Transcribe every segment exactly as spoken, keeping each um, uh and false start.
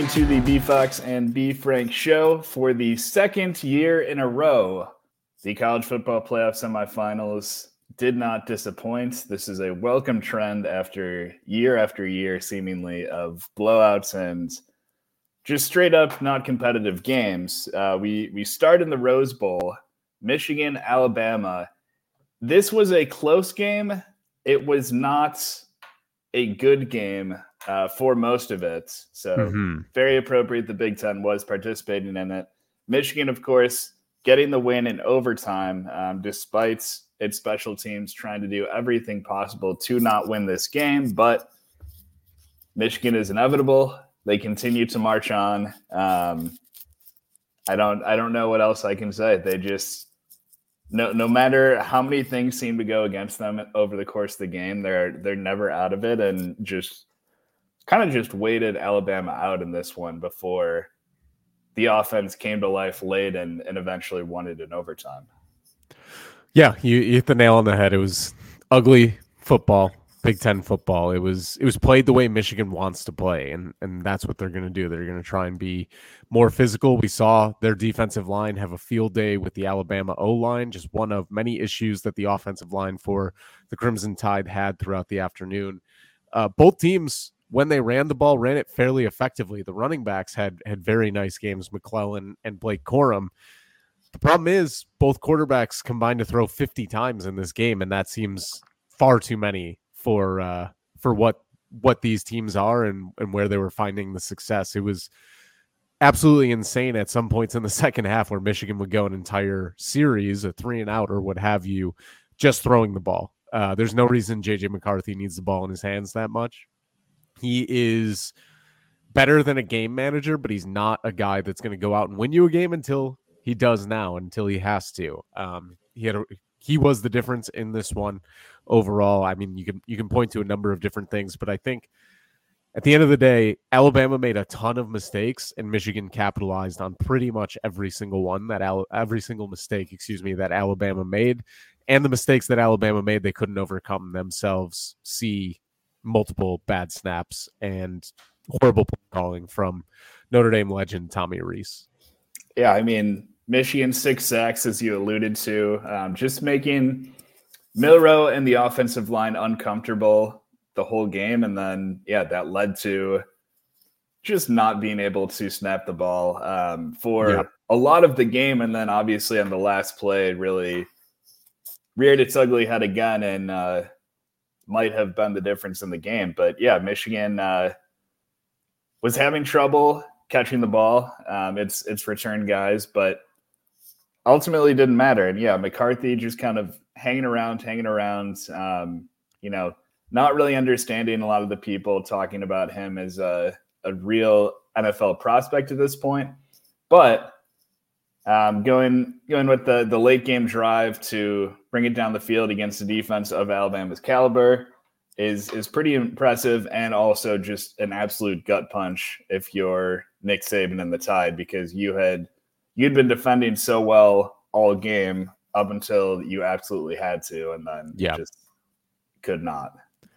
listening to the B Fox and B Frank show for the second year in a row. The college football playoff semifinals did not disappoint. This is a welcome trend after year after year, seemingly, of blowouts and just straight up not competitive games. Uh, we we start in the Rose Bowl, Michigan, Alabama. This was a close game. It was not a good game uh, for most of it. So mm-hmm. very appropriate. The Big Ten was participating in it. Michigan, of course, getting the win in overtime, um, despite its special teams trying to do everything possible to not win this game. But Michigan is inevitable. They continue to march on. Um, I don't. I don't know what else I can say. They just. No, no matter how many things seem to go against them over the course of the game, they're they're never out of it, and just kind of just waited Alabama out in this one before the offense came to life late and, and eventually won it in overtime. Yeah, you, you hit the nail on the head. It was ugly football, Big Ten football. It was it was played the way Michigan wants to play, and and that's what they're going to do. They're going to try and be more physical. We saw their defensive line have a field day with the Alabama O-line, just one of many issues that the offensive line for the Crimson Tide had throughout the afternoon. Uh, both teams, when they ran the ball, ran it fairly effectively. The running backs had had very nice games, McClellan and Blake Corum. The problem is both quarterbacks combined to throw fifty times in this game, and that seems far too many for uh, for what what these teams are and, and where they were finding the success. It was absolutely insane at some points in the second half where Michigan would go an entire series, a three and out or what have you, just throwing the ball. Uh, there's no reason J J McCarthy needs the ball in his hands that much. He is better than a game manager, but he's not a guy that's going to go out and win you a game until he does now, until he has to. Um, he had a, he was the difference in this one overall. I mean, you can you can point to a number of different things, but I think at the end of the day, Alabama made a ton of mistakes, and Michigan capitalized on pretty much every single one that Al- every single mistake, excuse me, that Alabama made, and the mistakes that Alabama made, they couldn't overcome themselves. See multiple bad snaps and horrible play calling from Notre Dame legend Tommy Rees. Yeah, I mean, Michigan six sacks, as you alluded to, um, just making Milroe and the offensive line uncomfortable the whole game. And then, yeah, that led to just not being able to snap the ball um, for yeah. a lot of the game. And then obviously on the last play, really reared its ugly head again and uh, might have been the difference in the game. But yeah, Michigan uh, was having trouble catching the ball. Um, it's, it's return guys, but ultimately didn't matter. And yeah, McCarthy just kind of hanging around, hanging around, um, you know, not really understanding a lot of the people talking about him as a, a real N F L prospect at this point. But um, going going with the, the late game drive to bring it down the field against the defense of Alabama's caliber is is pretty impressive, and also just an absolute gut punch if you're Nick Saban and the Tide, because you had you'd been defending so well all game up until you absolutely had to, and then yeah. just could not.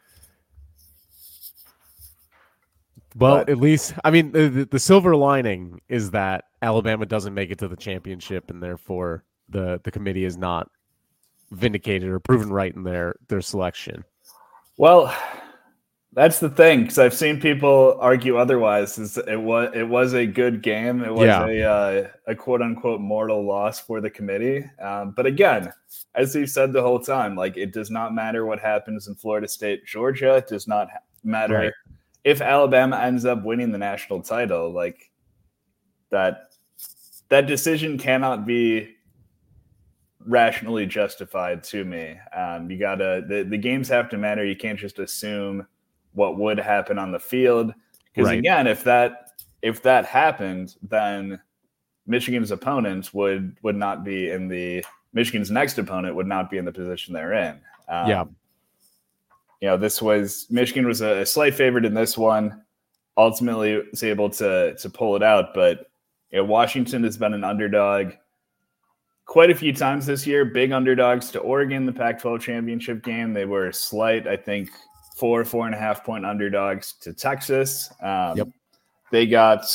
Well, but, at least, I mean, the, the silver lining is that Alabama doesn't make it to the championship, and therefore the, the committee is not vindicated or proven right in their, their selection. Well, that's the thing, because I've seen people argue otherwise. Is it was it was a good game. It was yeah. a uh, a quote unquote mortal loss for the committee. Um, but again, as we've said the whole time, like, it does not matter what happens in Florida State, Georgia. It does not matter. Right. If Alabama ends up winning the national title, like that, that decision cannot be rationally justified to me. Um, you gotta, the, the games have to matter. You can't just assume what would happen on the field. Because right. again, if that, if that happened, then Michigan's opponents would, would not be in the, Michigan's next opponent would not be in the position they're in. Um, yeah. You know, this was Michigan was a, a slight favorite in this one. Ultimately, was able to to pull it out. But you know, Washington has been an underdog quite a few times this year. Big underdogs to Oregon, the Pac twelve championship game. They were slight, I think, four four and a half point underdogs to Texas. Um, yep. they got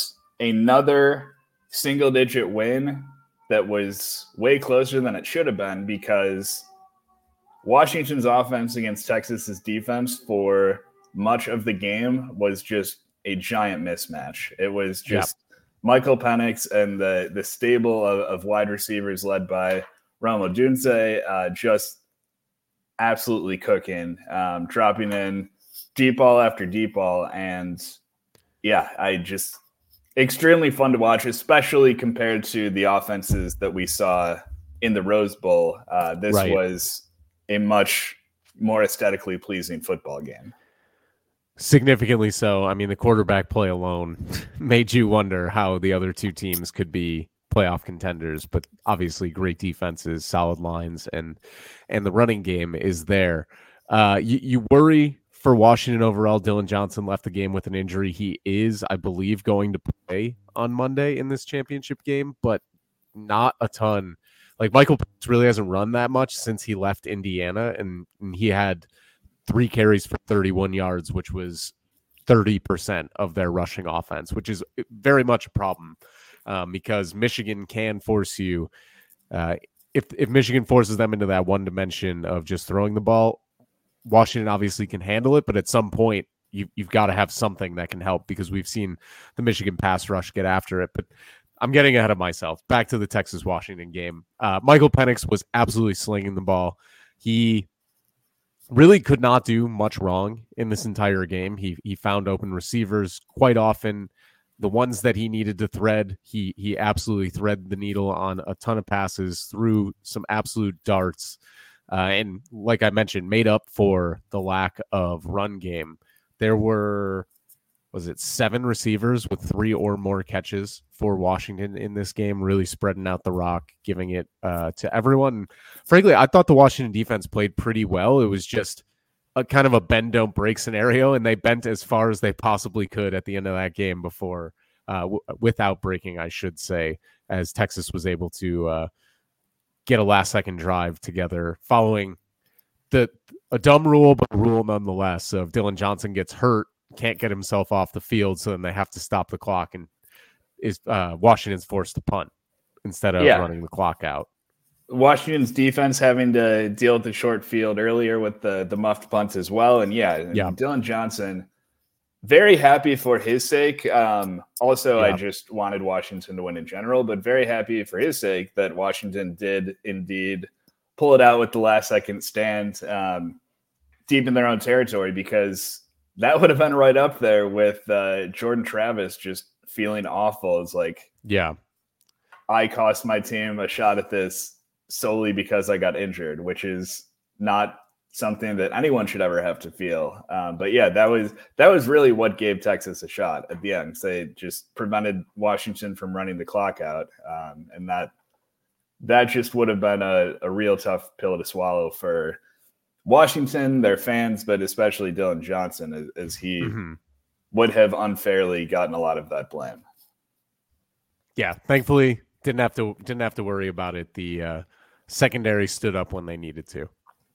another single-digit win that was way closer than it should have been because Washington's offense against Texas's defense for much of the game was just a giant mismatch. It was just yep. Michael Penix and the the stable of, of wide receivers led by Rome Odunze uh, just absolutely cooking, um, dropping in deep ball after deep ball. And yeah, I just extremely fun to watch, especially compared to the offenses that we saw in the Rose Bowl. Uh, this right. was a much more aesthetically pleasing football game. Significantly so. I mean, the quarterback play alone made you wonder how the other two teams could be playoff contenders, but obviously great defenses, solid lines, and and the running game is there. Uh, you, you worry for Washington overall. Dillon Johnson left the game with an injury. He is, I believe, going to play on Monday in this championship game, but not a ton. Like Michael Penix really hasn't run that much since he left Indiana, and, and he had three carries for thirty-one yards, which was thirty percent of their rushing offense, which is very much a problem um, because Michigan can force you. Uh, if if Michigan forces them into that one dimension of just throwing the ball, Washington obviously can handle it, but at some point you, you've got to have something that can help because we've seen the Michigan pass rush get after it. But I'm getting ahead of myself. Back to the Texas-Washington game. Uh, Michael Penix was absolutely slinging the ball. He really could not do much wrong in this entire game. He he found open receivers quite often. The ones that he needed to thread, he he absolutely threaded the needle on a ton of passes, threw some absolute darts, uh, and like I mentioned, made up for the lack of run game. There were, was it seven receivers with three or more catches for Washington in this game, really spreading out the rock, giving it uh, to everyone. Frankly, I thought the Washington defense played pretty well. It was just a kind of a bend, don't break scenario, and they bent as far as they possibly could at the end of that game before, uh, w- without breaking, I should say, as Texas was able to uh, get a last-second drive together following the a dumb rule, but a rule nonetheless, of Dillon Johnson gets hurt, can't get himself off the field, so then they have to stop the clock, and is uh, Washington's forced to punt instead of yeah. running the clock out. Washington's defense having to deal with the short field earlier with the the muffed punts as well, and yeah, yeah. Dillon Johnson, very happy for his sake. Um, also, yeah. I just wanted Washington to win in general, but very happy for his sake that Washington did indeed pull it out with the last second stand um, deep in their own territory, because that would have been right up there with uh, Jordan Travis just feeling awful. It's like, yeah, I cost my team a shot at this solely because I got injured, which is not something that anyone should ever have to feel. Um, but yeah, that was that was really what gave Texas a shot at the end. They just prevented Washington from running the clock out, um, and that that just would have been a, a real tough pill to swallow for Washington, their fans, but especially Dillon Johnson, as, as he mm-hmm. would have unfairly gotten a lot of that blame. Yeah, thankfully didn't have to didn't have to worry about it. The uh, secondary stood up when they needed to.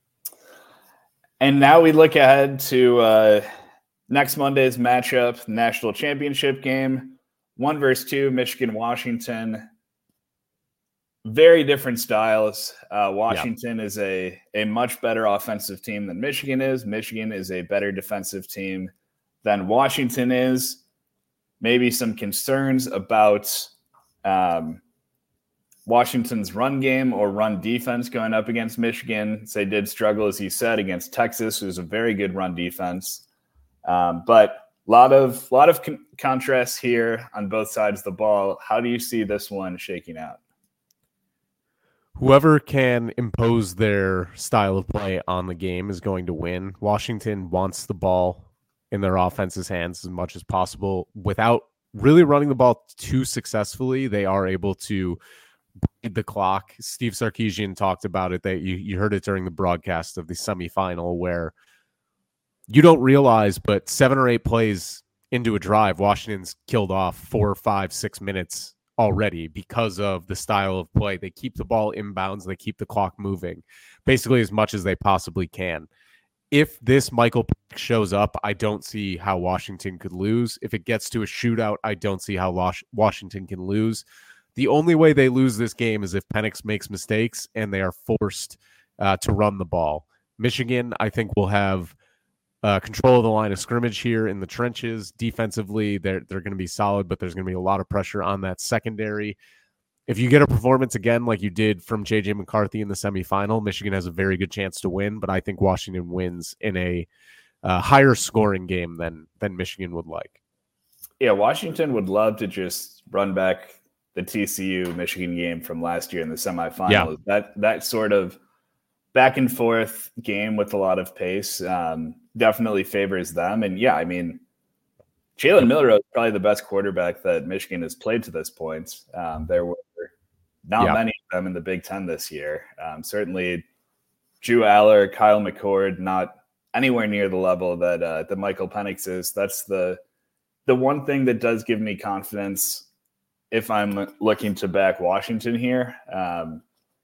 And now we look ahead to uh, next Monday's matchup, national championship game, one versus two, Michigan, Washington. Very different styles. Uh, Washington yeah. is a, a much better offensive team than Michigan is. Michigan is a better defensive team than Washington is. Maybe some concerns about um, Washington's run game or run defense going up against Michigan. They did struggle, as you said, against Texas, who's a very good run defense. Um, but a lot of, lot of con- contrasts here on both sides of the ball. How do you see this one shaking out? Whoever can impose their style of play on the game is going to win. Washington wants the ball in their offense's hands as much as possible. Without really running the ball too successfully, they are able to bleed the clock. Steve Sarkisian talked about it. That you, you heard it during the broadcast of the semifinal, where you don't realize, but seven or eight plays into a drive, Washington's killed off four, five, six minutes already because of the style of play. They keep the ball inbounds. They keep the clock moving basically as much as they possibly can. if this Michael Penix shows up, I don't see how Washington could lose. If it gets to a shootout, I don't see how Los- Washington can lose. The only way they lose this game is if Penix makes mistakes and they are forced uh, to run the ball. Michigan, I think, will have uh, control of the line of scrimmage here in the trenches. Defensively, they're, they're going to be solid, but there's going to be a lot of pressure on that secondary. If you get a performance again like you did from J J McCarthy in the semifinal, Michigan has a very good chance to win, but I think Washington wins in a uh, higher scoring game than than Michigan would like. Yeah, Washington would love to just run back the T C U Michigan game from last year in the semifinals. Yeah. That that sort of back and forth game with a lot of pace um, definitely favors them. And yeah, I mean, Jalen Milroe is probably the best quarterback that Michigan has played to this point. Um, there were not yeah. many of them in the Big Ten this year. Um, certainly, Drew Aller, Kyle McCord, not anywhere near the level that uh, that Michael Penix is. That's the the one thing that does give me confidence if I'm looking to back Washington here. Um,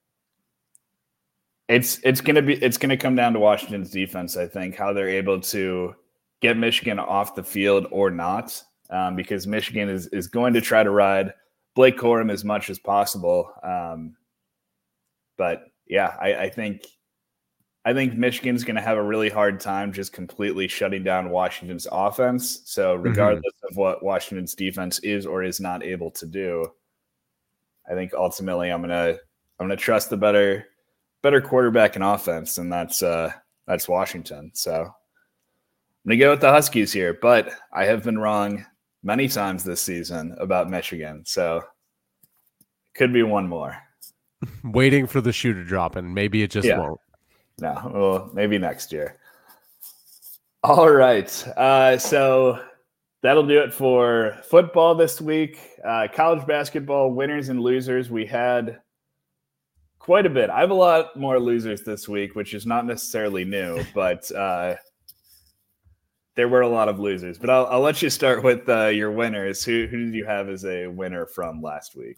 it's it's gonna be it's gonna come down to Washington's defense. I think how they're able to get Michigan off the field or not, um, because Michigan is is going to try to ride Blake Corum as much as possible. Um, but yeah, I, I think I think Michigan's going to have a really hard time just completely shutting down Washington's offense. So regardless mm-hmm. of what Washington's defense is or is not able to do, I think ultimately I'm gonna I'm gonna trust the better better quarterback and offense, and that's uh, that's Washington. So I'm gonna go with the Huskies here, but I have been wrong many times this season about Michigan, so it could be one more. Waiting for the shoe to drop, and maybe it just yeah. won't. No, well, maybe next year. All right, uh, so that'll do it for football this week. Uh, college basketball winners and losers. We had quite a bit. I have a lot more losers this week, which is not necessarily new, but uh, there were a lot of losers. But I'll, I'll let you start with uh, your winners. Who, who did you have as a winner from last week?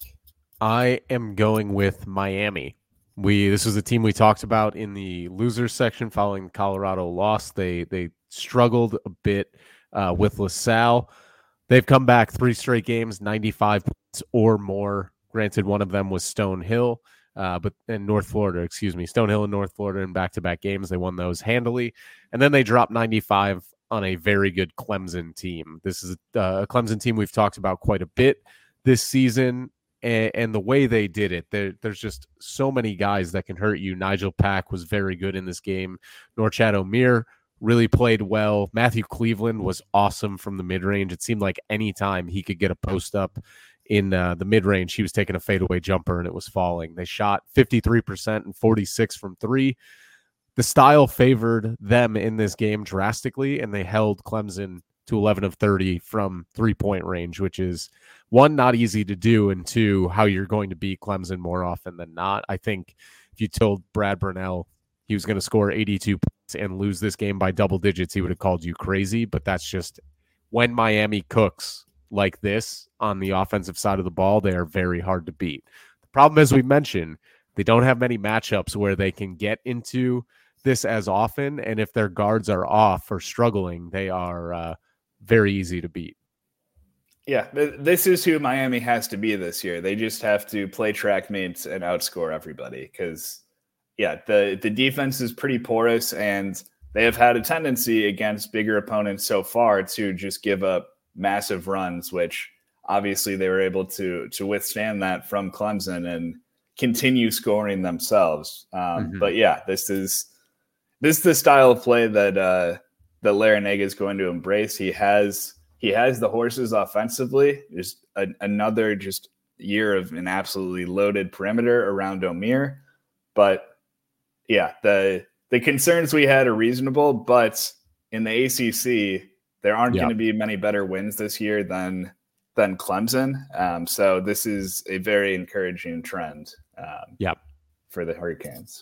I am going with Miami. We this was a team we talked about in the losers section following the Colorado loss. They they struggled a bit uh, with LaSalle. They've come back three straight games, ninety-five points or more. Granted, one of them was Stonehill, uh, but in North Florida, excuse me, Stonehill and North Florida in back-to-back games. They won those handily, and then they dropped ninety-five on a very good Clemson team. This is uh, a Clemson team we've talked about quite a bit this season. And, and the way they did it, there, there's just so many guys that can hurt you. Nigel Pack was very good in this game. Norchad Omier really played well. Matthew Cleveland was awesome from the mid-range. It seemed like any time he could get a post-up in uh, the mid-range, he was taking a fadeaway jumper and it was falling. They shot fifty-three percent and forty-six from three. The style favored them in this game drastically, and they held Clemson to eleven of thirty from three-point range, which is, one, not easy to do, and two, how you're going to beat Clemson more often than not. I think if you told Brad Burnell he was going to score eighty-two points and lose this game by double digits, he would have called you crazy, but that's just when Miami cooks like this on the offensive side of the ball, they are very hard to beat. The problem, as we mentioned, they don't have many matchups where they can get into this as often, and if their guards are off or struggling, they are uh, very easy to beat. Yeah, this is who Miami has to be this year. They just have to play track meets and outscore everybody because, yeah, the, the defense is pretty porous, and they have had a tendency against bigger opponents so far to just give up massive runs, which obviously they were able to to withstand that from Clemson and continue scoring themselves. Um, mm-hmm. But, yeah, this is this is the style of play that uh, that Larrañaga is going to embrace. He has – He has the horses offensively. There's a, another just year of an absolutely loaded perimeter around Omier. But, yeah, the the concerns we had are reasonable. But in the A C C, there aren't yeah. going to be many better wins this year than than Clemson. Um, so this is a very encouraging trend um, yep. for the Hurricanes.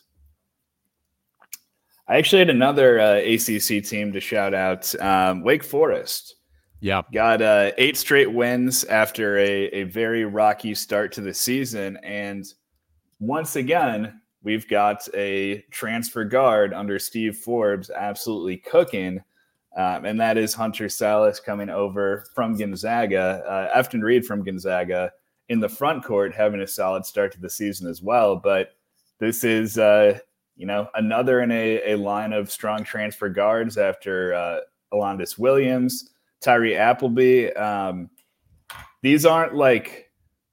I actually had another uh, A C C team to shout out, um, Wake Forest. Yeah, got uh, eight straight wins after a, a very rocky start to the season. And once again, we've got a transfer guard under Steve Forbes absolutely cooking, um, and that is Hunter Salas coming over from Gonzaga. Uh, Efton Reed from Gonzaga in the front court having a solid start to the season as well. But this is, uh, you know, another in a, a line of strong transfer guards after uh, Alondas Williams, Tyree Appleby. Um, these aren't like,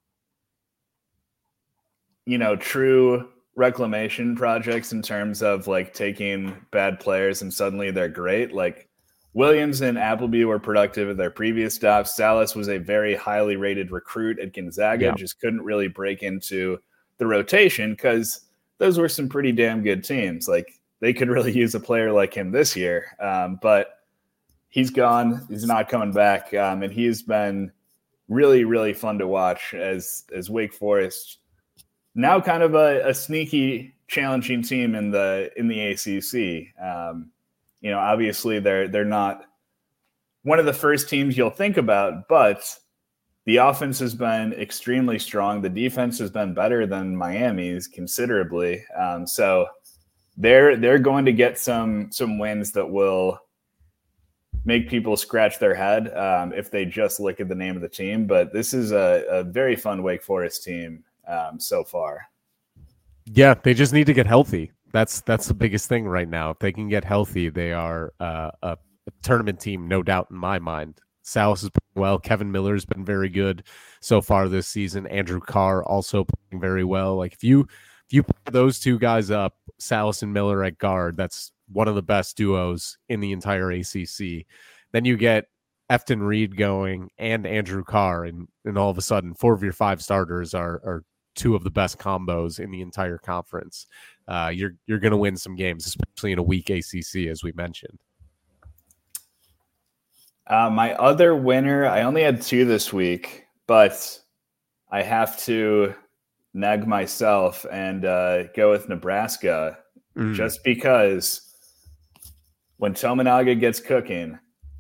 you know, true reclamation projects in terms of like taking bad players and suddenly they're great. Like Williams and Appleby were productive at their previous stops. Salas was a very highly rated recruit at Gonzaga, yeah. just couldn't really break into the rotation because those were some pretty damn good teams. Like they could really use a player like him this year. Um, but he's gone. He's not coming back. Um, and he's been really, really fun to watch as, as Wake Forest now kind of a, a sneaky, challenging team in the, in the A C C. Um, you know, obviously they're, they're not one of the first teams you'll think about, but the offense has been extremely strong. The defense has been better than Miami's considerably. Um, so they're, they're going to get some, some wins that will make people scratch their head um, if they just look at the name of the team. But this is a, a very fun Wake Forest team um, so far. Yeah, they just need to get healthy. That's that's the biggest thing right now. If they can get healthy, they are uh, a, a tournament team, no doubt in my mind. Salas has been well. Kevin Miller's been very good so far this season. Andrew Carr also playing very well. Like if you if you put those two guys up, Salas and Miller at guard, that's one of the best duos in the entire A C C. Then you get Efton Reed going and Andrew Carr, and, and all of a sudden four of your five starters are, are two of the best combos in the entire conference. Uh, you're you're going to win some games, especially in a weak A C C, as we mentioned. Uh, my other winner, I only had two this week, but I have to nag myself and uh, go with Nebraska mm. just because when Tominaga gets cooking,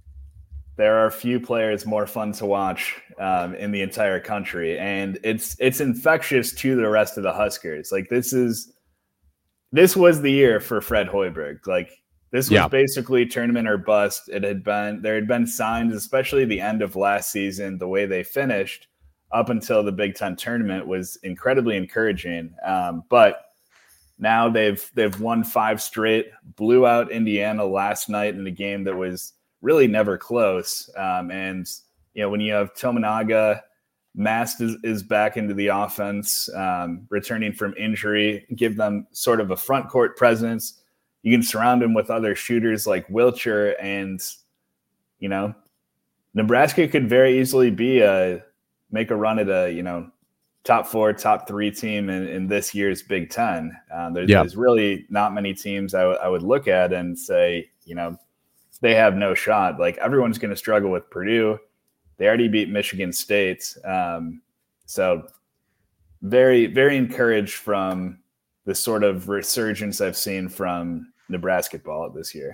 there are few players more fun to watch um, in the entire country. And it's it's infectious to the rest of the Huskers. Like this is this was the year for Fred Hoiberg. Like this was yeah. basically tournament or bust. It had been there had been signs, especially the end of last season, the way they finished up until the Big Ten tournament was incredibly encouraging. Um, but now they've they've won five straight, blew out Indiana last night in a game that was really never close. Um, and, you know, when you have Tominaga, Mast is, is back into the offense, um, returning from injury, give them sort of a front court presence. You can surround them with other shooters like Wilcher, and, you know, Nebraska could very easily be a make a run at a, you know, top four, top three team in, in this year's Big Ten. Um, there's, yeah. there's really not many teams I, w- I would look at and say, you know, they have no shot. Like everyone's going to struggle with Purdue. They already beat Michigan State. Um, so very, very encouraged from the sort of resurgence I've seen from Nebraska ball this year.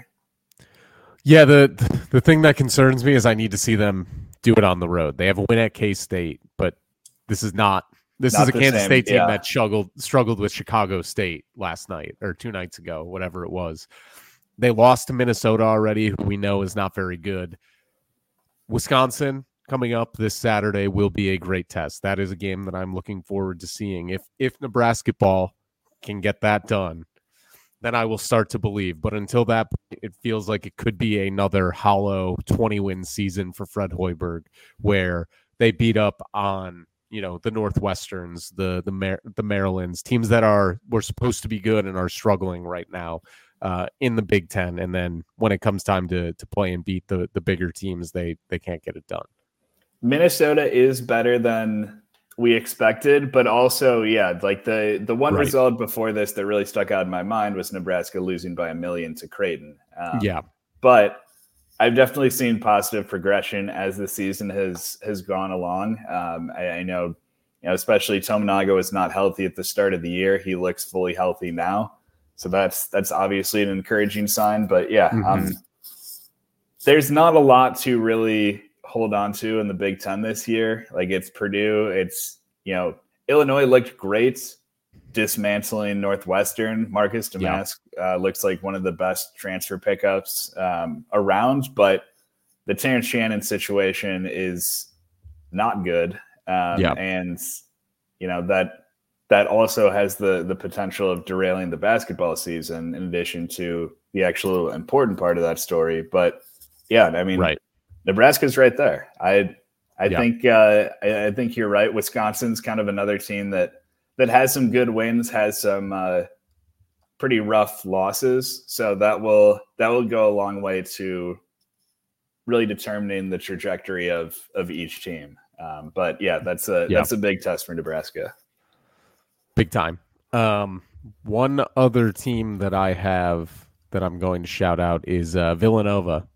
Yeah. The, the thing that concerns me is I need to see them do it on the road. They have a win at K-State, but this is not, this not is a Kansas same. State team yeah. that struggled, struggled with Chicago State last night or two nights ago, whatever it was. They lost to Minnesota already, who we know is not very good. Wisconsin coming up this Saturday will be a great test. That is a game that I'm looking forward to seeing. If if Nebraska ball can get that done, then I will start to believe. But until that point, it feels like it could be another hollow twenty-win season for Fred Hoiberg, where they beat up on, you know, the Northwesterns, the the Mar- the Marylands, teams that are were supposed to be good and are struggling right now uh, in the Big Ten. And then when it comes time to to play and beat the the bigger teams, they they can't get it done. Minnesota is better than we expected, but also, yeah, like the the one right. result before this that really stuck out in my mind was Nebraska losing by a million to Creighton. Um, yeah, but I've definitely seen positive progression as the season has has gone along. Um, I, I know, you know, especially Tominaga was not healthy at the start of the year. He looks fully healthy now, so that's that's obviously an encouraging sign. But yeah, mm-hmm. um, there's not a lot to really hold on to in the Big Ten this year. Like it's Purdue, it's, you know, Illinois looked great dismantling Northwestern. Marcus Domask yeah. uh, looks like one of the best transfer pickups um, around, but the Terrence Shannon situation is not good. Um, yeah. And, you know, that that also has the the potential of derailing the basketball season in addition to the actual important part of that story. But, yeah, I mean, right. Nebraska's right there. I I yeah. think uh, I, I think you're right. Wisconsin's kind of another team that that has some good wins, has some uh, pretty rough losses. So that will that will go a long way to really determining the trajectory of of each team. Um, but yeah, that's a yeah. that's a big test for Nebraska. Big time. Um, one other team that I have that I'm going to shout out is uh, Villanova.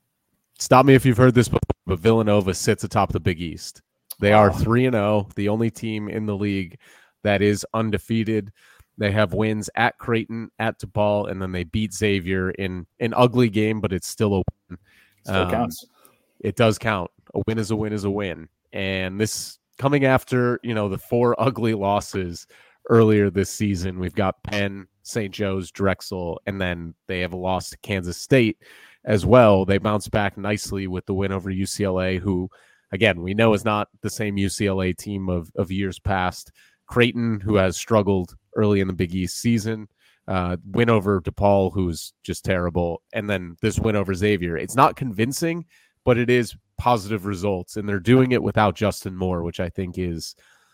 Stop me if you've heard this before, but Villanova sits atop the Big East. They wow. are three and oh, the only team in the league that is undefeated. They have wins at Creighton, at DePaul, and then they beat Xavier in an ugly game, but it's still a win. Still um, counts. It does count. A win is a win is a win. And this coming after, you know, the four ugly losses earlier this season. We've got Penn, Saint Joe's, Drexel, and then they have a loss to Kansas State as well. They bounced back nicely with the win over U C L A, who, again, we know is not the same U C L A team of, of years past. Creighton, who has struggled early in the Big East season, uh, win over DePaul, who's just terrible, and then this win over Xavier. It's not convincing, but it is positive results, and they're doing it without Justin Moore, which I think is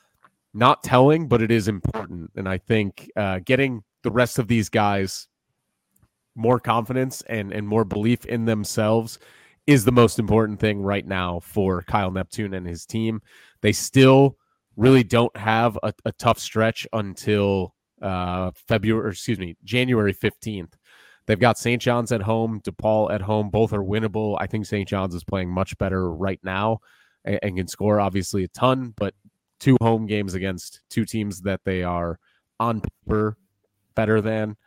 not telling, but it is important. And I think uh, getting the rest of these guys more confidence and, and more belief in themselves is the most important thing right now for Kyle Neptune and his team. They still really don't have a, a tough stretch until uh, February, or excuse me, January fifteenth. They've got Saint John's at home, DePaul at home. Both are winnable. I think Saint John's is playing much better right now and, and can score obviously a ton, but two home games against two teams that they are on paper better than.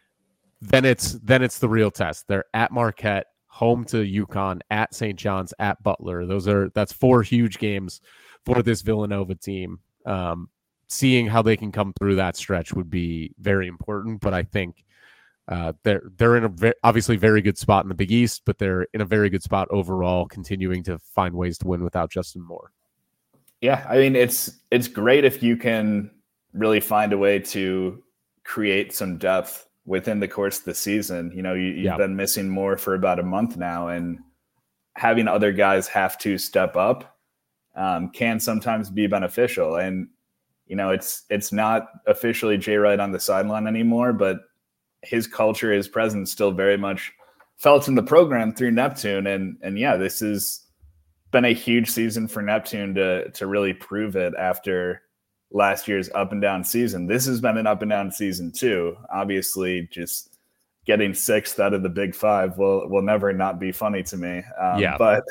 Then it's then it's the real test. They're at Marquette, home to UConn, at Saint John's, at Butler. Those are that's four huge games for this Villanova team. Um, seeing how they can come through that stretch would be very important. But I think uh, they're they're in a ve- obviously very good spot in the Big East, but they're in a very good spot overall, continuing to find ways to win without Justin Moore. Yeah, I mean it's it's great if you can really find a way to create some depth within the course of the season. You know, you, you've yeah. been missing Moore for about a month now, and having other guys have to step up um, can sometimes be beneficial. And, you know, it's it's not officially Jay Wright on the sideline anymore, but his culture, his presence still very much felt in the program through Neptune. And, and yeah, this has been a huge season for Neptune to to really prove it after last year's up and down season. This has been an up and down season too. Obviously, just getting sixth out of the Big Five will will never not be funny to me. Um, yeah. But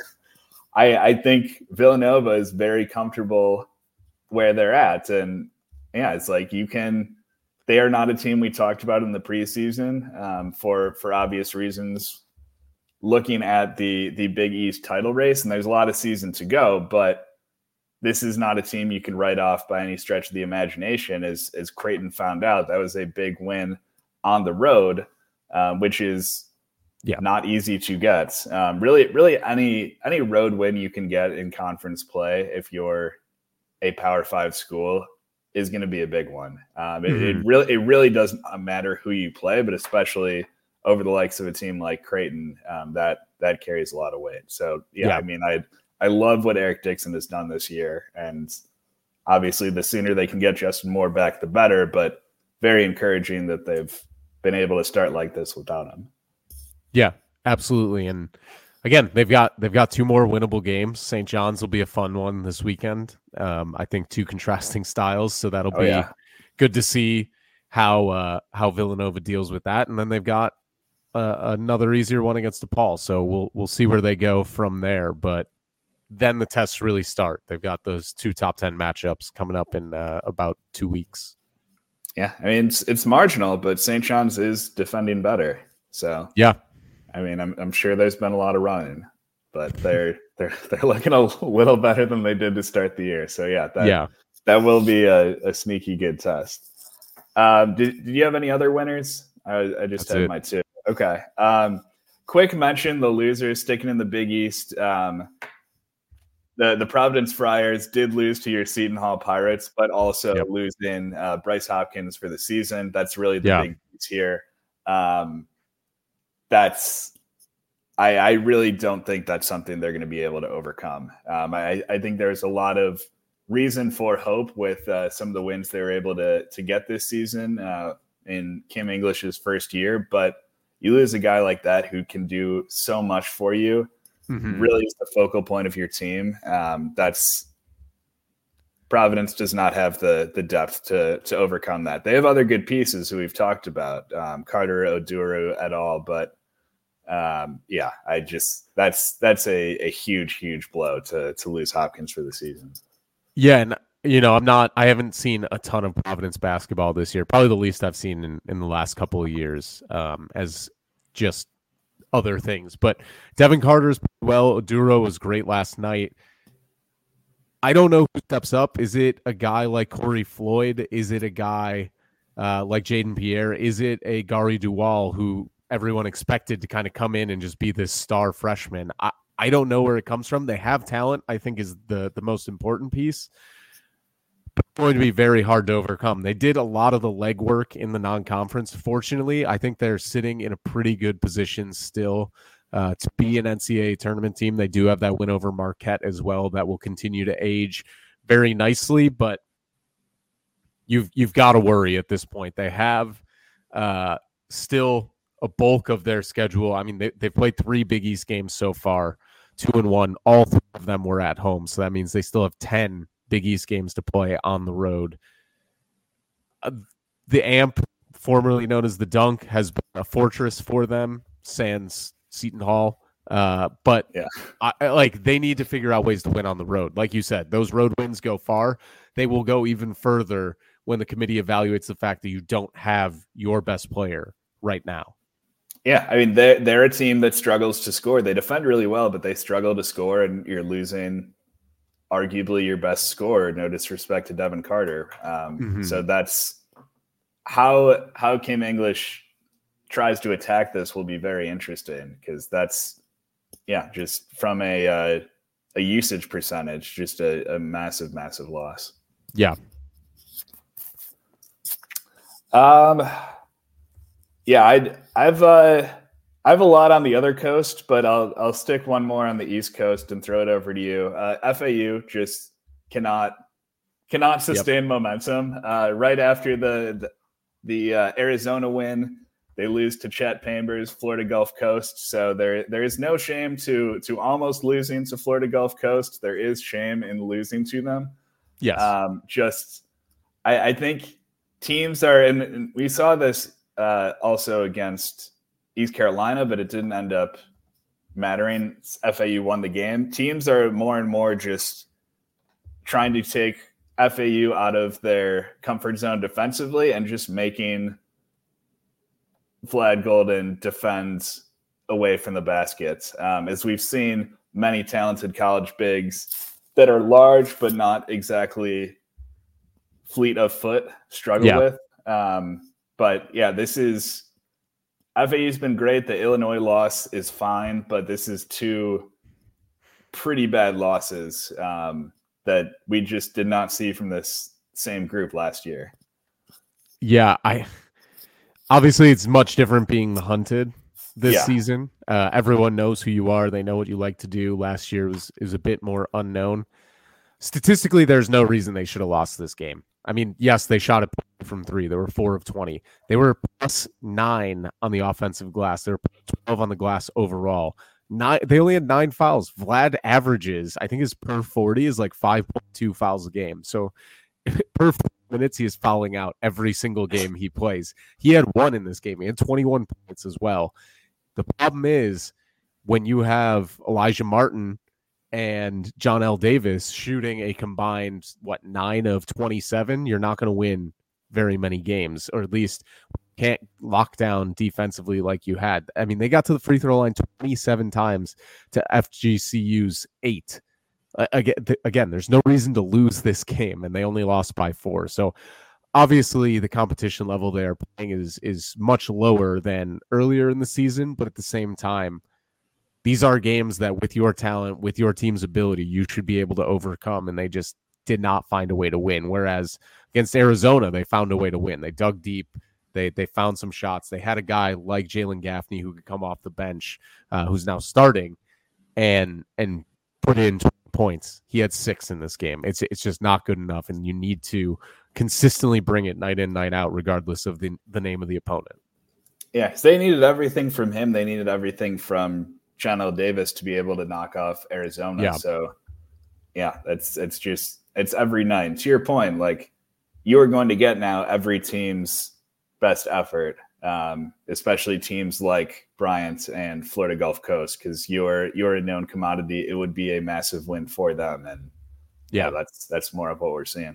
I, I think Villanova is very comfortable where they're at. And yeah, it's like you can – they are not a team we talked about in the preseason um, for for obvious reasons, looking at the the Big East title race. And there's a lot of season to go, but this is not a team you can write off by any stretch of the imagination. As, as Creighton found out, that was a big win on the road, um, which is – yeah, not easy to get. Um, really, really any any road win you can get in conference play if you're a Power Five school is going to be a big one. Um, mm-hmm. it, it really it really doesn't matter who you play, but especially over the likes of a team like Creighton, um, that that carries a lot of weight. So yeah, yeah, I mean, I I love what Eric Dixon has done this year, and obviously the sooner they can get Justin Moore back, the better. But very encouraging that they've been able to start like this without him. Yeah, absolutely. And again, they've got they've got two more winnable games. Saint John's will be a fun one this weekend. Um, I think two contrasting styles, so that'll oh, be yeah. good to see how uh, how Villanova deals with that. And then they've got uh, another easier one against DePaul, so we'll we'll see where they go from there. But then the tests really start. They've got those two top ten matchups coming up in uh, about two weeks. Yeah, I mean it's it's marginal, but Saint John's is defending better. So yeah. I mean, I'm I'm sure there's been a lot of running, but they're they're they're looking a little better than they did to start the year. So yeah, that yeah. that will be a, a sneaky good test. Um, did, did you have any other winners? I, I just That's had it. my two. Okay. Um, quick mention, the losers sticking in the Big East. Um, the, the Providence Friars did lose to your Seton Hall Pirates, but also Yep. losing uh, Bryce Hopkins for the season. That's really the Yeah. big piece here. Um, that's I, I really don't think that's something they're going to be able to overcome. Um, I, I think there's a lot of reason for hope with uh, some of the wins they were able to to get this season uh, in Kim English's first year. But you lose a guy like that who can do so much for you, mm-hmm. really is the focal point of your team. Um, that's Providence does not have the the depth to to overcome that. They have other good pieces who we've talked about, um, Carter Oduro et al. But um, yeah, I just that's that's a, a huge huge blow to to lose Hopkins for the season. Yeah, and you know, I'm not. I haven't seen a ton of Providence basketball this year. Probably the least I've seen in, in the last couple of years, um, as just other things. But Devin Carter's well. Oduro was great last night. I don't know who steps up. Is it a guy like Corey Floyd? Is it a guy uh, like Jaden Pierre? Is it a Gary Duwal who everyone expected to kind of come in and just be this star freshman? I, I don't know where it comes from. They have talent, I think, is the, the most important piece. But it's going to be very hard to overcome. They did a lot of the legwork in the non-conference. Fortunately, I think they're sitting in a pretty good position still uh, to be an N C double A tournament team. They do have that win over Marquette as well that will continue to age very nicely, but you've you've got to worry at this point. They have uh, still a bulk of their schedule. I mean, they, they've played three Big East games so far. Two and one, all three of them were at home. So that means they still have ten Big East games to play on the road. Uh, the A M P, formerly known as the Dunk, has been a fortress for them, sans Seton Hall. Uh, but yeah, I, like they need to figure out ways to win on the road. Like you said, those road wins go far. They will go even further when the committee evaluates the fact that you don't have your best player right now. Yeah, I mean, they're, they're a team that struggles to score. They defend really well, but they struggle to score, and you're losing arguably your best scorer, no disrespect to Devin Carter. Um, mm-hmm. So that's how how Kim English tries to attack this will be very interesting, because that's, yeah, just from a uh, a usage percentage, just a, a massive, massive loss. Yeah. Um. Yeah, I'd, I've uh, I have a lot on the other coast, but I'll I'll stick one more on the East Coast and throw it over to you. Uh, F A U just cannot cannot sustain yep. momentum. Uh, right after the the, the uh, Arizona win, they lose to Chet Chambers, Florida Gulf Coast. So there there is no shame to to almost losing to Florida Gulf Coast. There is shame in losing to them. Yes, um, just I, I think teams are, and we saw this. Uh, also against East Carolina, but it didn't end up mattering. F A U won the game. Teams are more and more just trying to take F A U out of their comfort zone defensively and just making Vlad Golden defend away from the baskets. Um, as we've seen many talented college bigs that are large but not exactly fleet of foot struggle yeah. with. Um, But yeah, this is F A U's been great. The Illinois loss is fine, but this is two pretty bad losses um, that we just did not see from this same group last year. Yeah, I obviously it's much different being the hunted this yeah. season. Uh, everyone knows who you are. They know what you like to do. Last year was is a bit more unknown. Statistically, there's no reason they should have lost this game. I mean, yes, they shot it from three. They were four of twenty. They were plus nine on the offensive glass. They were twelve on the glass overall. Nine, they only had nine fouls. Vlad averages, I think his per forty is like five point two fouls a game. So per minutes, he is fouling out every single game he plays. He had one in this game. He had twenty-one points as well. The problem is when you have Elijah Martin and John L. Davis shooting a combined, what, nine of twenty-seven, you're not going to win very many games, or at least can't lock down defensively like you had. I mean, they got to the free throw line twenty-seven times to F G C U's eight. Uh, again, th- again, there's no reason to lose this game, and they only lost by four. So obviously the competition level they are playing is is much lower than earlier in the season, but at the same time, these are games that with your talent, with your team's ability, you should be able to overcome, and they just did not find a way to win. Whereas against Arizona, they found a way to win. They dug deep. They they found some shots. They had a guy like Jalen Gaffney who could come off the bench, uh, who's now starting, and and put in twenty points. He had six in this game. It's it's just not good enough, and you need to consistently bring it night in, night out, regardless of the, the name of the opponent. Yeah, because they needed everything from him. They needed everything from Johnell Davis to be able to knock off Arizona. Yeah. So, yeah, that's it's just it's every night. And to your point, like you are going to get now every team's best effort, um, especially teams like Bryant and Florida Gulf Coast, because you're you're a known commodity. It would be a massive win for them, and yeah, yeah that's that's more of what we're seeing.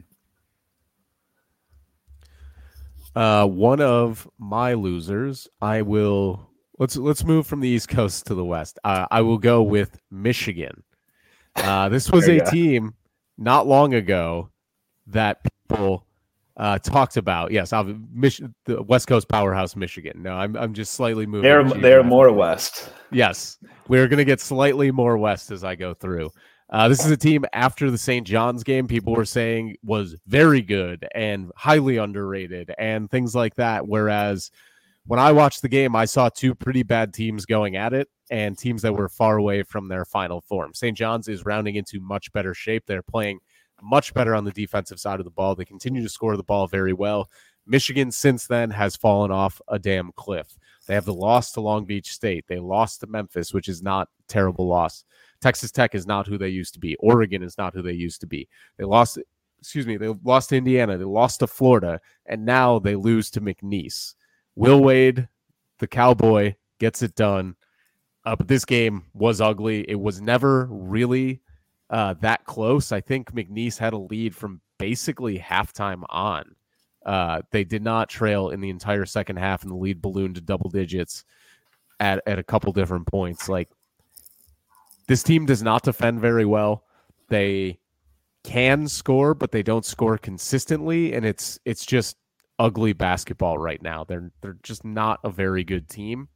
Uh, one of my losers, I will let's let's move from the East Coast to the West. Uh, I will go with Michigan. Uh, this was a go. team not long ago that people uh, talked about. Yes, I'll, Mich- the West Coast powerhouse, Michigan. No, I'm I'm just slightly moving. They're they're more west. Yes, we're gonna get slightly more west as I go through. Uh, this is a team after the Saint John's game people were saying was very good and highly underrated and things like that. Whereas when I watched the game, I saw two pretty bad teams going at it and teams that were far away from their final form. Saint John's is rounding into much better shape. They're playing much better on the defensive side of the ball. They continue to score the ball very well. Michigan since then has fallen off a damn cliff. They have the loss to Long Beach State. They lost to Memphis, which is not a terrible loss. Texas Tech is not who they used to be. Oregon is not who they used to be. They lost, excuse me, they lost to Indiana. They lost to Florida, and now they lose to McNeese. Will Wade, the Cowboy, gets it done. Uh, but this game was ugly. It was never really uh, that close. I think McNeese had a lead from basically halftime on. Uh, they did not trail in the entire second half, and the lead ballooned to double digits at, at a couple different points. Like, this team does not defend very well. They can score, but they don't score consistently, and it's it's just ugly basketball right now. They're they're just not a very good team.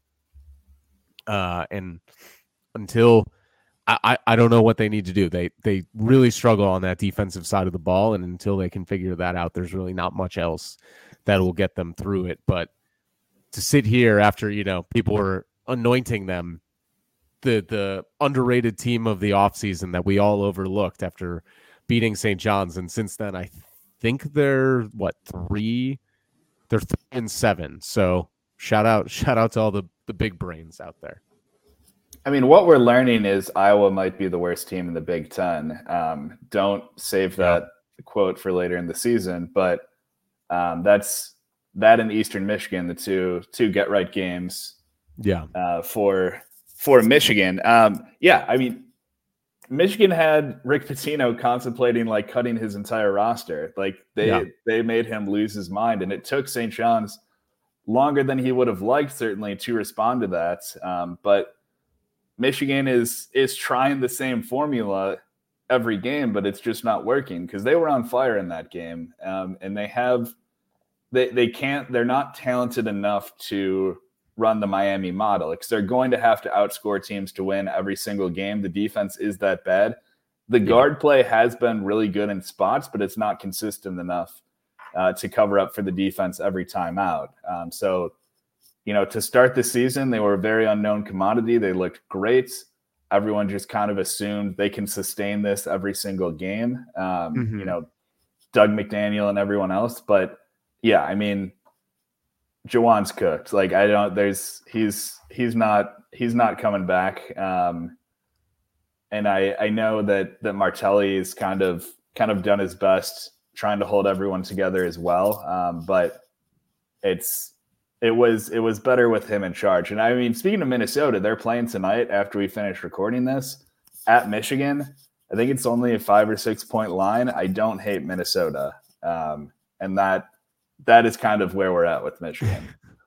Uh, and until I, I, I don't know what they need to do. They they really struggle on that defensive side of the ball, and until they can figure that out, there's really not much else that will get them through it. But to sit here after, you know, people were anointing them the the underrated team of the offseason that we all overlooked after beating Saint John's, and since then I think they're what three they're three and seven. So shout out shout out to all the, the big brains out there. I mean, what we're learning is Iowa might be the worst team in the Big Ten. Um, don't save that yeah. quote for later in the season, but um, that's that and Eastern Michigan, the two two get right games. Yeah, uh, for. For Michigan, um, yeah, I mean, Michigan had Rick Pitino contemplating like cutting his entire roster. Like they yeah. they made him lose his mind, and it took Saint John's longer than he would have liked, certainly, to respond to that. Um, but Michigan is is trying the same formula every game, but it's just not working because they were on fire in that game, um, and they have they they can't they're not talented enough to run the Miami model because they're going to have to outscore teams to win every single game. The defense is that bad. The yeah. guard play has been really good in spots, but it's not consistent enough uh, to cover up for the defense every time out. Um, so, you know, to start the season, they were a very unknown commodity. They looked great. Everyone just kind of assumed they can sustain this every single game. Um, mm-hmm. You know, Doug McDaniel and everyone else. But yeah, I mean, Jawan's cooked. Like I don't. There's he's he's not he's not coming back. Um, and I I know that that Martelli's kind of kind of done his best trying to hold everyone together as well. Um, but it's it was it was better with him in charge. And I mean, speaking of Minnesota, they're playing tonight after we finish recording this at Michigan. I think it's only a five or six point line. I don't hate Minnesota, um, and that. That is kind of where we're at with Michigan.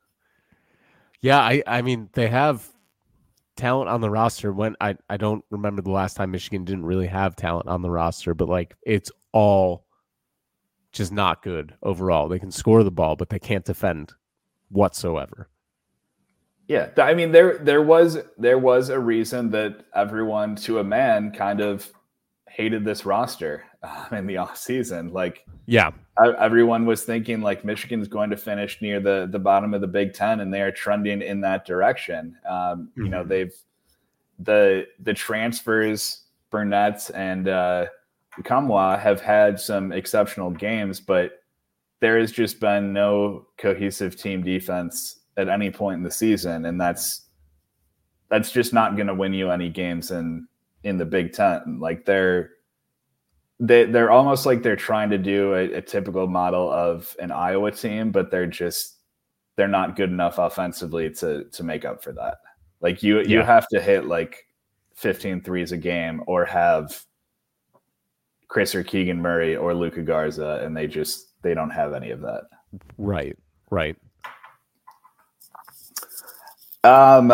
Yeah, I, I mean, they have talent on the roster. When I, I don't remember the last time Michigan didn't really have talent on the roster, but like it's all just not good overall. They can score the ball, but they can't defend whatsoever. Yeah, I mean there there was there was a reason that everyone to a man kind of hated this roster uh, in the offseason. Like, yeah, everyone was thinking like Michigan's going to finish near the the bottom of the Big Ten, and they are trending in that direction. Um, mm-hmm. You know, they've the the transfers, Burnett and uh, Kamwa have had some exceptional games, but there has just been no cohesive team defense at any point in the season, and that's that's just not going to win you any games in in the Big Ten. Like they're they they're almost like they're trying to do a, a typical model of an Iowa team, but they're just they're not good enough offensively to to make up for that. Like you yeah. you have to hit like fifteen threes a game or have Chris or Keegan Murray or Luka Garza, and they just they don't have any of that. Right, right. Um,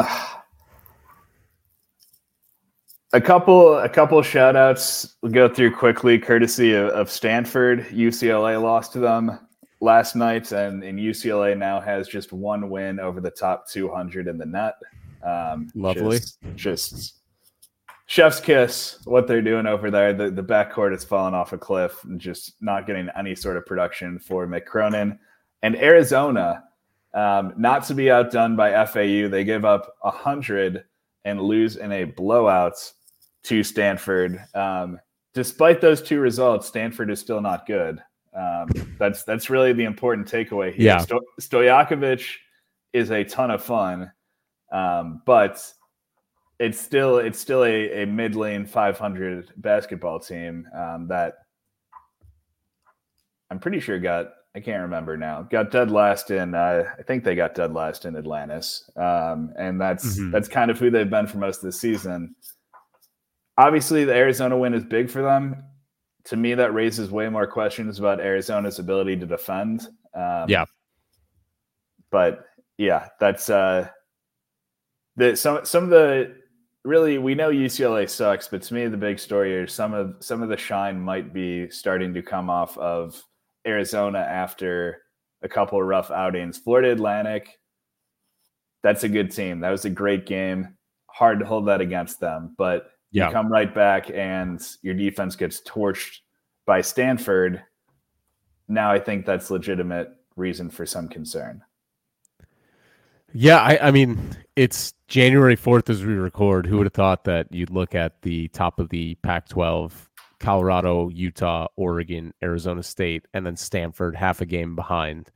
a couple, a couple shout outs we'll go through quickly, courtesy of, of Stanford. U C L A lost to them last night, and, and U C L A now has just one win over the top two hundred in the net. Um, Lovely. Just, just chef's kiss what they're doing over there. The, the backcourt has fallen off a cliff and just not getting any sort of production for Mick Cronin. And Arizona, Um, not to be outdone by F A U, they give up one hundred and lose in a blowout to Stanford. Um, despite those two results, Stanford is still not good. Um, that's that's really the important takeaway here. Yeah. Sto- Stojakovic is a ton of fun, um, but it's still it's still a, a mid-lane five hundred basketball team um, that I'm pretty sure got. I can't remember now. Got dead last in. Uh, I think they got dead last in Atlantis, um, and that's mm-hmm. that's kind of who they've been for most of the season. Obviously, the Arizona win is big for them. To me, that raises way more questions about Arizona's ability to defend. Um, yeah, but yeah, that's uh, the some some of the really we know U C L A sucks, but to me, the big story is some of some of the shine might be starting to come off of Arizona after a couple of rough outings. Florida Atlantic, that's a good team. That was a great game. Hard to hold that against them, but yeah. you come right back and your defense gets torched by Stanford. Now I think that's legitimate reason for some concern. Yeah, I, I mean, it's January fourth as we record. Who would have thought that you'd look at the top of the Pac twelve, Colorado, Utah, Oregon, Arizona State, and then Stanford half a game behind.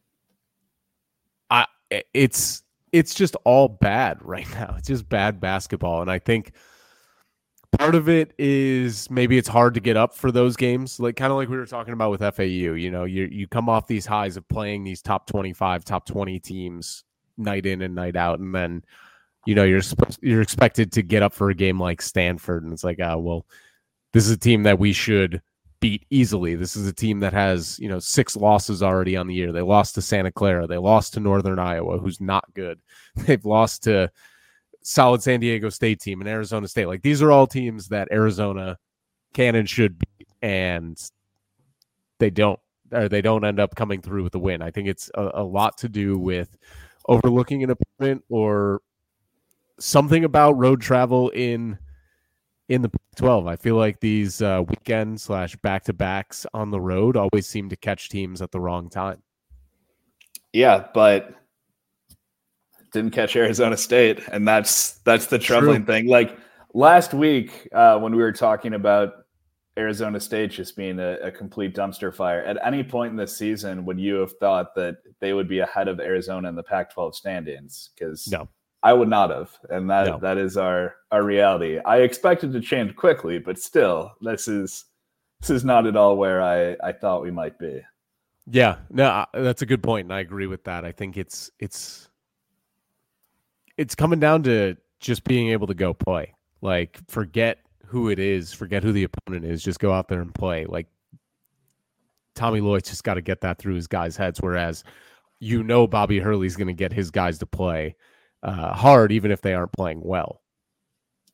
I it's it's just all bad right now. It's just bad basketball. And I think part of it is maybe it's hard to get up for those games. Like kind of like we were talking about with F A U, you know, you you come off these highs of playing these top twenty-five, top twenty teams night in and night out, and then you know you're supposed you're expected to get up for a game like Stanford, and it's like, oh well, this is a team that we should beat easily. This is a team that has, you know, six losses already on the year. They lost to Santa Clara. They lost to Northern Iowa, who's not good. They've lost to solid San Diego State team and Arizona State. Like these are all teams that Arizona can and should beat, and they don't. Or they don't end up coming through with a win. I think it's a, a lot to do with overlooking an opponent or something about road travel in in the Pac twelve. I feel like these uh, weekend slash back-to-backs on the road always seem to catch teams at the wrong time. Yeah, but didn't catch Arizona State, and that's that's the troubling True. thing. Like last week uh, when we were talking about Arizona State just being a, a complete dumpster fire, at any point in this season would you have thought that they would be ahead of Arizona in the Pac twelve standings? Because no. I would not have, and that no. that is our our reality. I expected to change quickly, but still, this is this is not at all where I, I thought we might be. Yeah, no, that's a good point, and I agree with that. I think it's it's it's coming down to just being able to go play. Like, forget who it is, forget who the opponent is, just go out there and play. Like, Tommy Lloyd's just got to get that through his guys' heads, whereas you know Bobby Hurley's going to get his guys to play Uh, hard, even if they aren't playing well.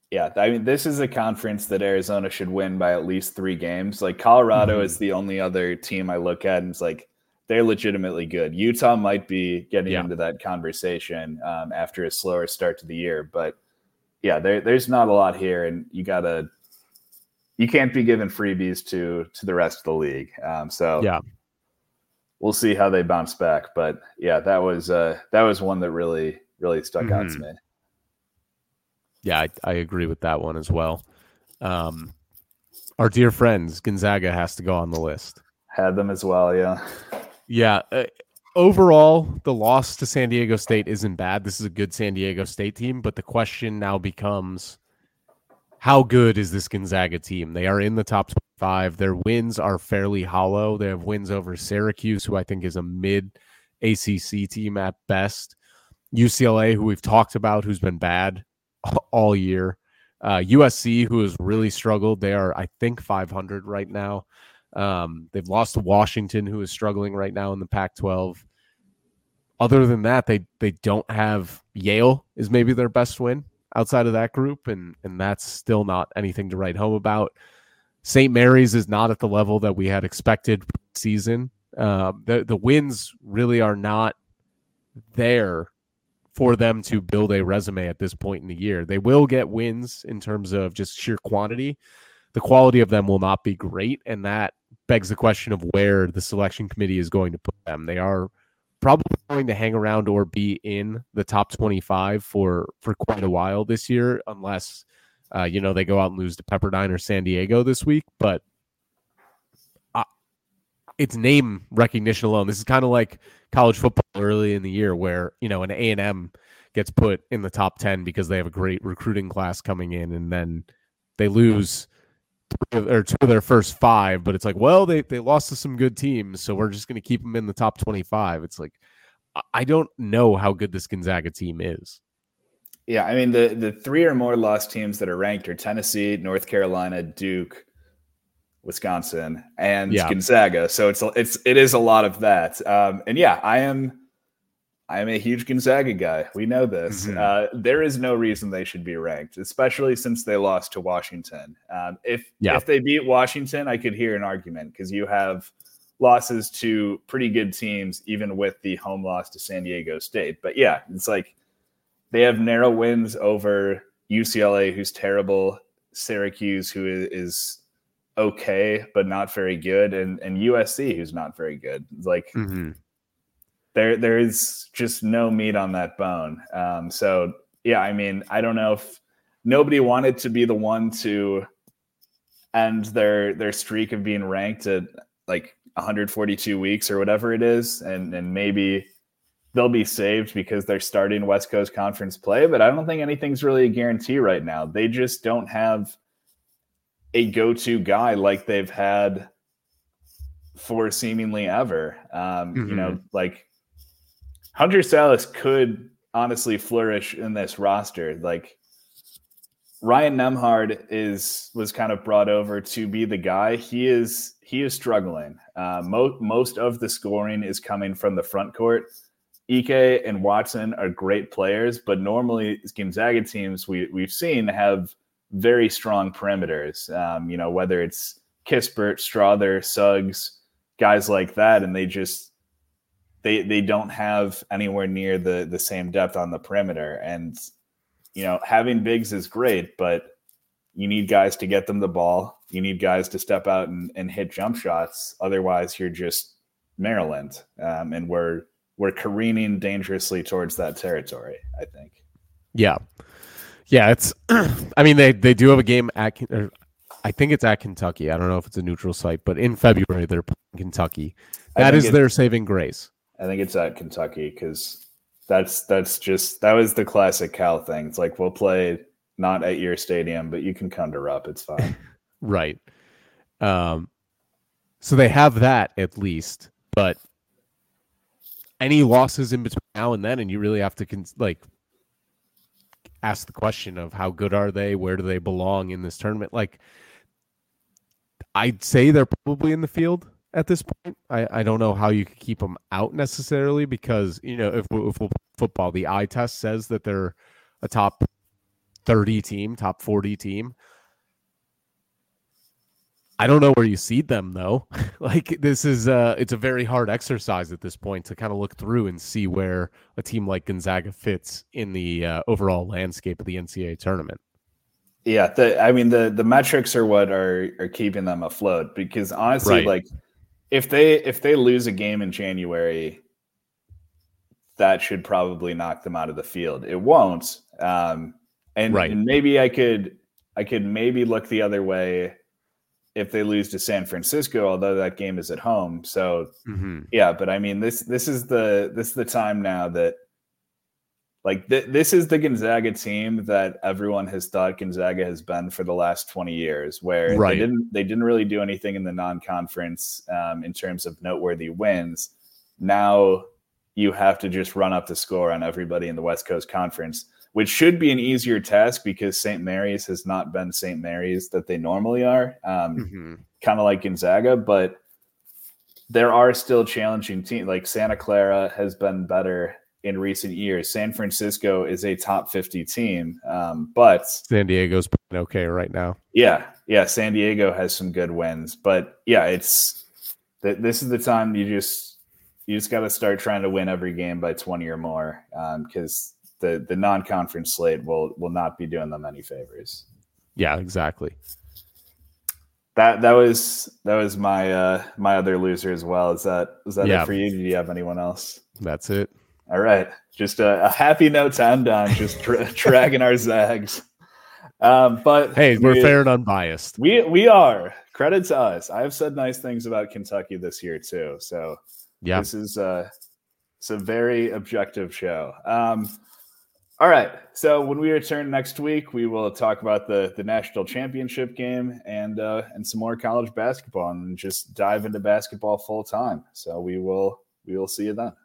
Yeah, I mean, this is a conference that Arizona should win by at least three games. Like Colorado Mhm. is the only other team I look at, and it's like they're legitimately good. Utah might be getting Yeah. into that conversation um, after a slower start to the year, but yeah, there, there's not a lot here, and you gotta you can't be giving freebies to to the rest of the league. Um, so Yeah. we'll see how they bounce back. But yeah, that was uh, that was one that really really stuck out to Mhm. me. Yeah, I, I agree with that one as well. Um, our dear friends, Gonzaga has to go on the list. Had them as well, yeah. Yeah. Uh, overall, the loss to San Diego State isn't bad. This is a good San Diego State team, but the question now becomes, how good is this Gonzaga team? They are in the top five. Their wins are fairly hollow. They have wins over Syracuse, who I think is a mid A C C team at best. U C L A, who we've talked about, who's been bad all year. Uh, U S C, who has really struggled. They are, I think, five hundred right now. Um, they've lost to Washington, who is struggling right now in the Pac twelve. Other than that, they they don't have Yale is maybe their best win outside of that group, and and that's still not anything to write home about. Saint Mary's is not at the level that we had expected season. Uh, the the wins really are not there for them to build a resume at this point in the year. They will get wins in terms of just sheer quantity. The quality of them will not be great, and that begs the question of where the selection committee is going to put them. They are probably going to hang around or be in the top twenty-five for for quite a while this year, unless uh, you know they go out and lose to Pepperdine or San Diego this week. But uh, it's name recognition alone. This is kind of like college football early in the year, where you know an A and M gets put in the top ten because they have a great recruiting class coming in, and then they lose or two of their first five, but it's like, well, they, they lost to some good teams, so we're just going to keep them in the top twenty-five. It's like, I don't know how good this Gonzaga team is. Yeah, I mean, the, the three or more lost teams that are ranked are Tennessee, North Carolina, Duke, Wisconsin, and Yeah. Gonzaga. So it's it's it is a lot of that. Um, and yeah, I am I am a huge Gonzaga guy. We know this. Mm-hmm. Uh, there is no reason they should be ranked, especially since they lost to Washington. Um, if Yeah. if they beat Washington, I could hear an argument because you have losses to pretty good teams, even with the home loss to San Diego State. But yeah, it's like they have narrow wins over U C L A, who's terrible, Syracuse, who is okay but not very good, and and U S C, who's not very good. It's like Mm-hmm. there there is just no meat on that bone. Um, so yeah, I mean, I don't know if nobody wanted to be the one to end their their streak of being ranked at like one hundred forty-two weeks or whatever it is, and and maybe they'll be saved because they're starting West Coast Conference play. But I don't think anything's really a guarantee right now. They just don't have a go-to guy like they've had for seemingly ever. Um, Mm-hmm. You know, like Hunter Salas could honestly flourish in this roster. Like Ryan Nembhard is was kind of brought over to be the guy. He is he is struggling. Uh, most most of the scoring is coming from the front court. Ike and Watson are great players, but normally Gonzaga teams we we've seen have very strong perimeters. Um, you know, whether it's Kispert, Strother, Suggs, guys like that, and they just they they don't have anywhere near the the same depth on the perimeter. And you know, having bigs is great, but you need guys to get them the ball. You need guys to step out and, and hit jump shots. Otherwise, you're just Maryland, um, and we're we're careening dangerously towards that territory, I think. Yeah. Yeah, it's I mean they they do have a game at or I think it's at Kentucky. I don't know if it's a neutral site, but in February they're playing Kentucky. That is their saving grace. I think it's at Kentucky because that's that's just that was the classic Cal thing. It's like we'll play not at your stadium, but you can come to Rupp. It's fine. Right. Um so they have that at least, but any losses in between now and then, and you really have to con- like ask the question of how good are they? Where do they belong in this tournament? Like, I'd say they're probably in the field at this point. I, I don't know how you could keep them out necessarily because, you know, if, if football, the eye test says that they're a top thirty team, top forty team. I don't know where you seed them though. Like this is uh it's a very hard exercise at this point to kind of look through and see where a team like Gonzaga fits in the uh, overall landscape of the N C double A tournament. Yeah, the I mean the the metrics are what are are keeping them afloat, because honestly, Right. like if they if they lose a game in January, that should probably knock them out of the field. It won't. Um, and, Right. and maybe I could I could maybe look the other way if they lose to San Francisco, although that game is at home. So Mm-hmm. yeah, but I mean this this is the this is the time now that like th- this is the Gonzaga team that everyone has thought Gonzaga has been for the last twenty years, where Right. they didn't they didn't really do anything in the non-conference um, in terms of noteworthy wins. Now you have to just run up the score on everybody in the West Coast Conference, which should be an easier task because Saint Mary's has not been Saint Mary's that they normally are, um, Mm-hmm. kind of like Gonzaga, but there are still challenging teams. Like Santa Clara has been better in recent years. San Francisco is a top fifty team, um, but San Diego's playing okay right now. yeah, yeah, San Diego has some good wins, but yeah, it's th- this is the time you just you just got to start trying to win every game by twenty or more, because um, the the non-conference slate will will not be doing them any favors. Yeah, exactly. That that was that was my uh, my other loser as well. Is that is that Yeah. it for you? Did you have anyone else? That's it. All right, just a, a happy note to end on. Just tra- dragging our Zags. Um, but Hey, we're we, fair and unbiased. We we are. Credit to us. I have said nice things about Kentucky this year too. So Yeah. this is uh it's a very objective show. Um, all right. So when we return next week, we will talk about the the national championship game and uh, and some more college basketball, and just dive into basketball full time. So we will we will see you then.